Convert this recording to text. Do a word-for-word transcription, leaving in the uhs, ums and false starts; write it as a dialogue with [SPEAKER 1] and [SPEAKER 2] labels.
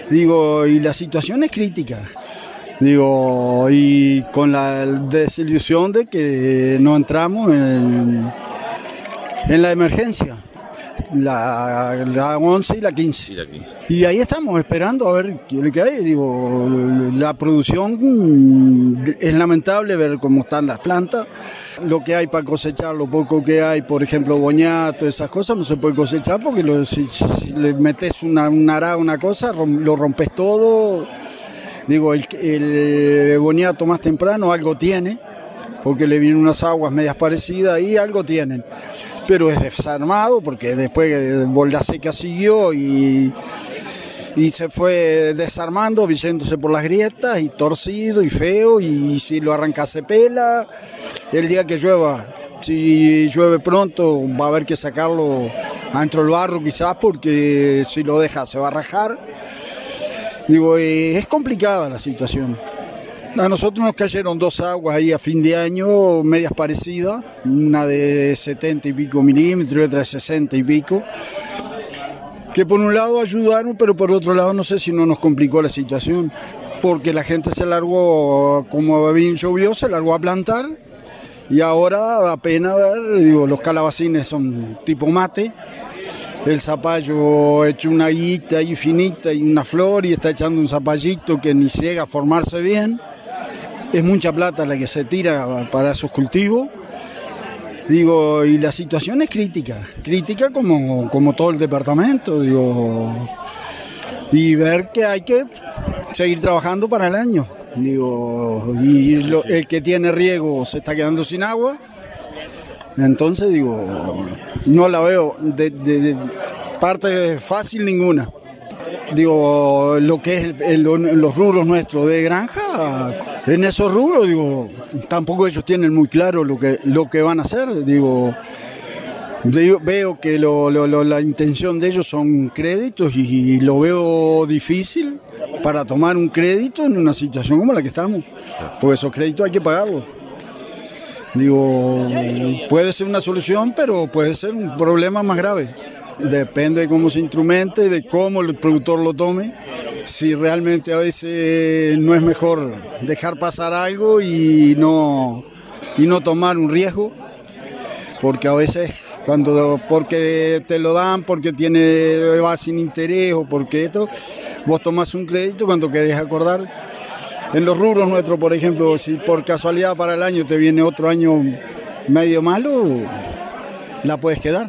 [SPEAKER 1] Digo, y la situación es crítica. Digo, y con la desilusión de que no entramos en, en la emergencia, la, la once y la quince.
[SPEAKER 2] Y la quince.
[SPEAKER 1] Y ahí estamos esperando a ver qué que hay. Digo, la producción es lamentable ver cómo están las plantas. Lo que hay para cosechar, lo poco que hay, por ejemplo, boñato, esas cosas, no se puede cosechar porque lo, si, si le metes una, una arada, una cosa, rom, lo rompes todo. Digo, el, el boniato más temprano algo tiene, porque le vienen unas aguas medias parecidas y algo tienen. Pero es desarmado porque después Bolda Seca siguió y, y se fue desarmando, yéndose por las grietas y torcido y feo, y si lo arrancas se pela. El día que llueva, si llueve pronto, va a haber que sacarlo adentro del barro quizás, porque si lo dejas se va a rajar. Digo, eh, es complicada la situación. A nosotros nos cayeron dos aguas ahí a fin de año, medias parecidas, una de setenta y pico milímetros y otra de sesenta y pico, que por un lado ayudaron, pero por otro lado no sé si no nos complicó la situación, porque la gente se largó, como bien llovió, se largó a plantar, y ahora da pena ver, digo, los calabacines son tipo mate. El zapallo hecho una guita ahí finita y una flor, y está echando un zapallito que ni llega a formarse bien. Es mucha plata la que se tira para esos cultivos. Digo, y la situación es crítica, crítica como, como todo el departamento, digo, y ver que hay que seguir trabajando para el año. Digo, y lo, el que tiene riego se está quedando sin agua. Entonces, digo, no la veo de, de, de parte fácil ninguna. Digo, lo que es el, el, los rubros nuestros de granja, en esos rubros, digo, tampoco ellos tienen muy claro lo que, lo que van a hacer. Digo, digo veo que lo, lo, lo, la intención de ellos son créditos, y, y lo veo difícil para tomar un crédito en una situación como la que estamos, porque esos créditos hay que pagarlos. Digo, puede ser una solución, pero puede ser un problema más grave. Depende de cómo se instrumente, de cómo el productor lo tome. Si realmente a veces no es mejor dejar pasar algo y no, y no tomar un riesgo, porque a veces cuando porque te lo dan, porque tiene va sin interés o porque esto, vos tomás un crédito cuando querés acordar. En los rubros nuestros, por ejemplo, si por casualidad para el año te viene otro año medio malo, la puedes quedar.